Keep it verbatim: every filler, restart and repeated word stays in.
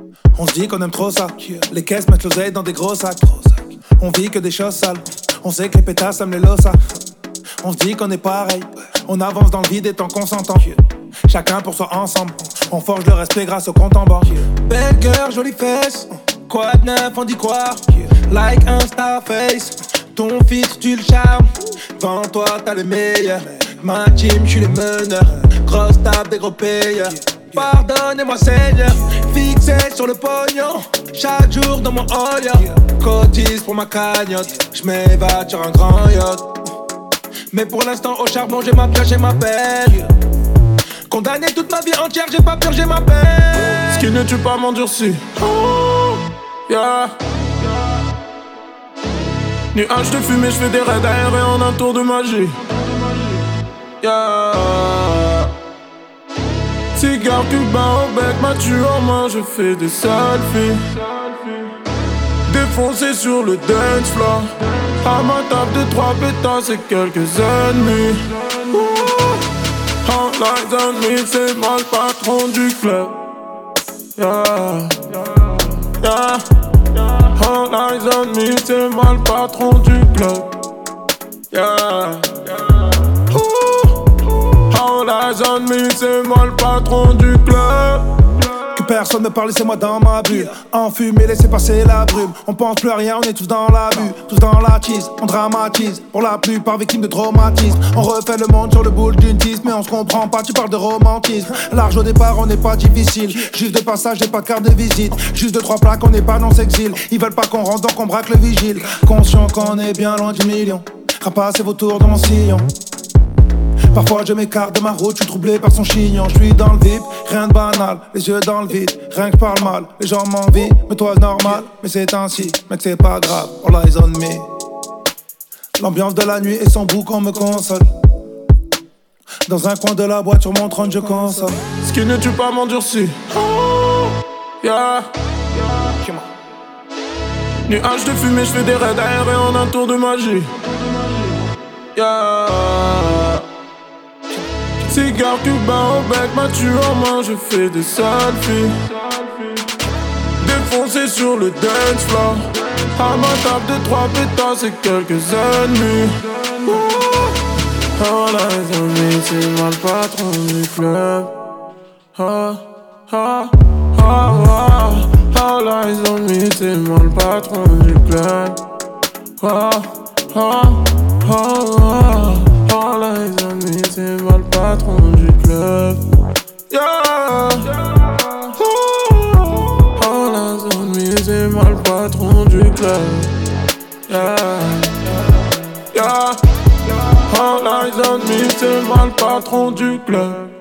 On se dit qu'on aime trop ça. Les caisses mettent l'oseille dans des gros sacs. On vit que des choses sales. On sait que les pétasses aiment les lossas. On se dit qu'on est pareil. On avance dans le vide étant consentant. Chacun pour soi ensemble. On forge le respect grâce au compte en banque. Belle girl, jolie fesse. Quoi de neuf, on dit quoi? Like un Starface. Ton filtre, tu le charmes. Devant toi, t'as les meilleurs. Ma team, j'suis les meneurs. Grosse table, des gros payeurs. Pardonnez-moi Seigneur, fixé sur le pognon. Chaque jour dans mon all, cotise pour ma cagnotte. J'm'évade sur un grand yacht. Mais pour l'instant au charbon j'ai ma pioche et ma pelle. Condamné toute ma vie entière, j'ai pas purgé ma peine. Ce qui ne tue pas m'endurcit. Oh, yeah. Nuage de fumée, j'fais des raids aériens en un tour de magie. Yeah. Cigare cubain au bec, ma tue en main, je fais des selfies. Défoncé sur le dance floor. À ma table de trois pétasses et quelques ennemis. All eyes on me, c'est moi le patron du club. Yeah, yeah. All eyes on me, c'est moi le patron du club. Yeah. All eyes on me, c'est moi le patron du club. Que personne ne parle, laissez-moi dans ma bulle. Enfumé, laissez passer la brume. On pense plus à rien, on est tous dans la vue. Tous dans la tease, on dramatise. Pour la plupart victimes de traumatisme. On refait le monde sur le boule d'une tisse. Mais on se comprend pas, tu parles de romantisme. Large au départ, on n'est pas difficile. Juste de passage, j'ai pas de carte de visite. Juste de trois plaques, on n'est pas, non s'exile. Ils veulent pas qu'on rentre, donc on braque le vigile. Conscient qu'on est bien loin du million. Rapassez vos tours dans mon sillon. Parfois je m'écarte de ma route, je suis troublé par son chignon. Je suis dans le vide, rien de banal, les yeux dans le vide. Rien que je parle mal, les gens m'envient. Mais toi c'est normal, mais c'est ainsi, mec c'est pas grave, all eyes on me. L'ambiance de la nuit et son boucan me console. Dans un coin de la boîte sur mon trône je consomme. Ce qui ne tue pas m'endurcit. Oh, yeah. Nuage de fumée, j'fais des raids aériens en un tour de magie. Yeah. Cigare cubain au bec, ma tue en main, je fais des selfies. Défoncé sur le dance floor. À ma table de trois pétasses et quelques ennemis. All eyes on me, c'est moi le patron du club. Ah, ah, ah, ah. All eyes on me, c'est moi le patron du club. Ah, ah, ah, ah. All eyes on me, c'est moi le patron du club. Yeah. All eyes on me, c'est moi le patron du club. Yeah. Yeah. All eyes on me, c'est moi le patron du club.